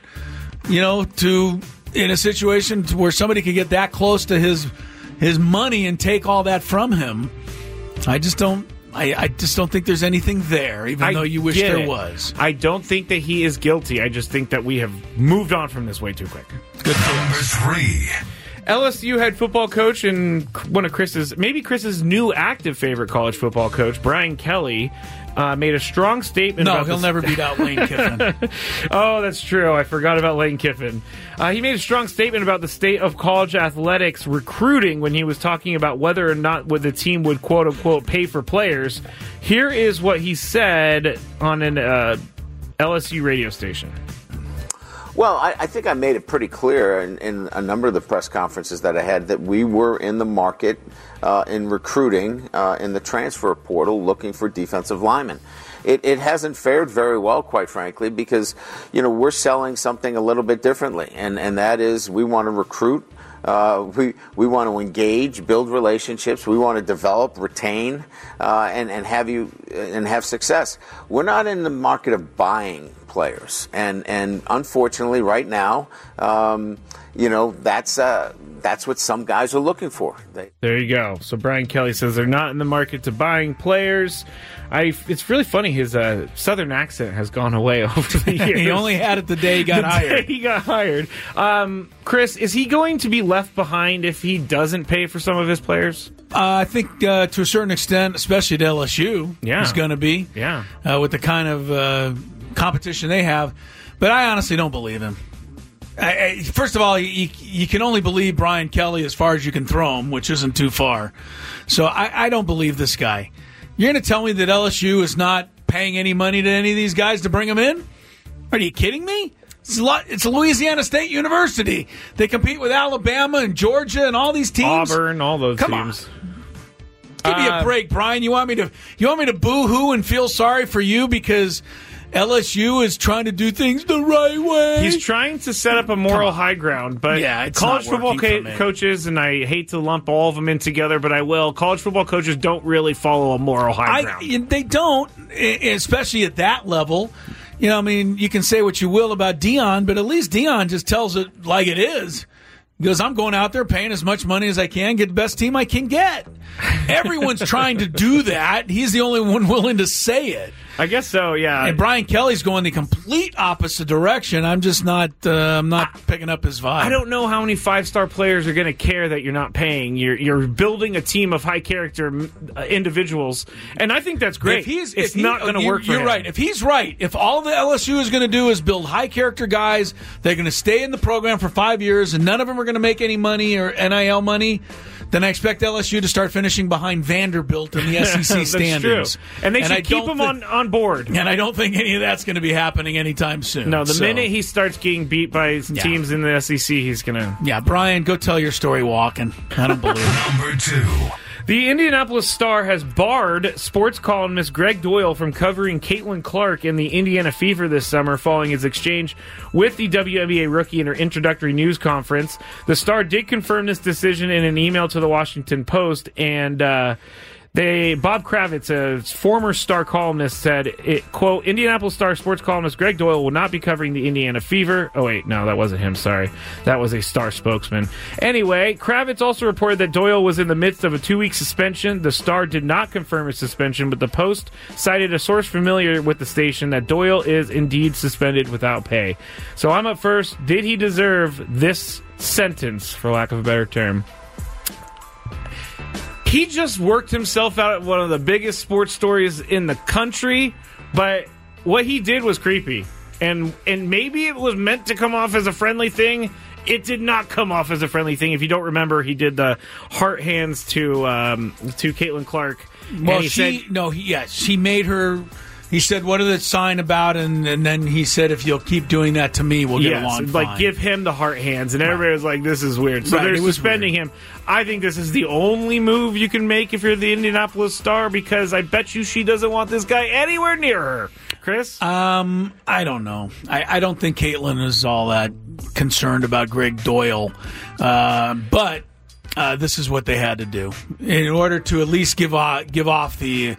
in a situation where somebody could get that close to his money and take all that from him. I just don't I just don't think there's anything there, even though you wish there was. I don't think that he is guilty. I just think that we have moved on from this way too quick. Good for Number us. 3. LSU head football coach and one of Chris's new active favorite college football coach, Brian Kelly, made a strong statement. No, he'll never beat out Lane Kiffin. Oh, that's true. I forgot about Lane Kiffin. He made a strong statement about the state of college athletics recruiting when he was talking about whether or not the team would quote unquote pay for players. Here is what he said on an LSU radio station. Well, I think I made it pretty clear in a number of the press conferences that I had that we were in the market in recruiting in the transfer portal looking for defensive linemen. It hasn't fared very well, quite frankly, because we're selling something a little bit differently, and that is we want to recruit. We want to engage, build relationships. We want to develop, retain, and have success. We're not in the market of buying players, and unfortunately, right now, that's what some guys are looking for. There you go. So Brian Kelly says they're not in the market to buying players. It's really funny. His southern accent has gone away over the years. He only had it the day he got hired. He got hired. Chris, is he going to be left behind if he doesn't pay for some of his players? I think to a certain extent, especially to LSU, he's going to be. Yeah. With the kind of competition they have. But I honestly don't believe him. First of all, you can only believe Brian Kelly as far as you can throw him, which isn't too far. So I don't believe this guy. You're going to tell me that LSU is not paying any money to any of these guys to bring them in? Are you kidding me? It's Louisiana State University. They compete with Alabama and Georgia and all these teams. Auburn, all those teams. Give me a break, Brian. You want me to boo-hoo and feel sorry for you because LSU is trying to do things the right way? He's trying to set up a moral high ground, but college football coaches, and I hate to lump all of them in together, but I will, college football coaches don't really follow a moral high ground. They don't, especially at that level. You can say what you will about Deion, but at least Deion just tells it like it is. He goes, I'm going out there paying as much money as I can, get the best team I can get. Everyone's trying to do that. He's the only one willing to say it. I guess so, yeah. And Brian Kelly's going the complete opposite direction. I'm just not picking up his vibe. I don't know how many 5-star players are going to care that you're not paying. You're building a team of high character individuals, and I think that's great. It's not going to work for him. You're right. If he's right, if all the LSU is going to do is build high character guys, they're going to stay in the program for 5 years, and none of them are going to make any money or NIL money, then I expect LSU to start finishing behind Vanderbilt in the SEC standings. True. And they should keep him on board. And I don't think any of that's going to be happening anytime soon. No, the minute he starts getting beat by teams in the SEC, he's going to... Yeah, Brian, go tell your story walking. I don't believe it. Number 2. The Indianapolis Star has barred sports columnist Greg Doyle from covering Caitlin Clark in the Indiana Fever this summer following his exchange with the WNBA rookie in her introductory news conference. The Star did confirm this decision in an email to the Washington Post, and Bob Kravitz, a former Star columnist, said, quote, Indianapolis Star sports columnist Greg Doyle will not be covering the Indiana Fever. Oh, wait, no, that wasn't him, sorry. That was a Star spokesman. Anyway, Kravitz also reported that Doyle was in the midst of a 2-week suspension. The Star did not confirm his suspension, but the Post cited a source familiar with the station that Doyle is indeed suspended without pay. So I'm up first. Did he deserve this sentence, for lack of a better term? He just worked himself out at one of the biggest sports stories in the country, but what he did was creepy. And maybe it was meant to come off as a friendly thing. It did not come off as a friendly thing. If you don't remember, he did the heart hands to Caitlin Clark. Well, he made her... He said, what did it sign about? And then he said, if you'll keep doing that to me, we'll get along fine. Like, give him the heart hands. And everybody was like, this is weird. So they're suspending him. I think this is the only move you can make if you're the Indianapolis Star, because I bet you she doesn't want this guy anywhere near her. Chris? I don't know. I don't think Caitlin is all that concerned about Greg Doyle. But this is what they had to do in order to at least give off the...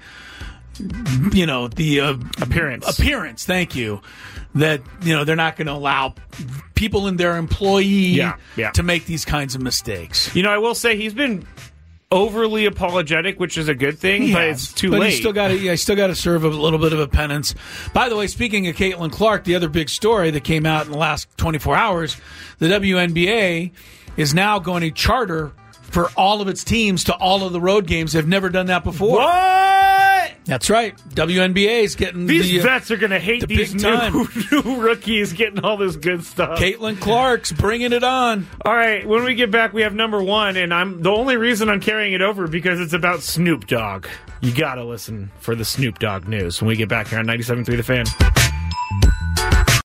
the appearance. Thank you. That they're not going to allow people in their employee to make these kinds of mistakes. I will say he's been overly apologetic, which is a good thing, but it's too late. He still got to serve a little bit of a penance. By the way, speaking of Caitlin Clark, the other big story that came out in the last 24 hours, the WNBA is now going to charter for all of its teams to all of the road games. They've never done that before. What? That's right. WNBA is getting these vets are going to hate these new rookies getting all this good stuff. Caitlin Clark's bringing it on. All right, when we get back, we have number one, and the only reason I'm carrying it over because it's about Snoop Dogg. You got to listen for the Snoop Dogg news when we get back here on 97.3 The Fan.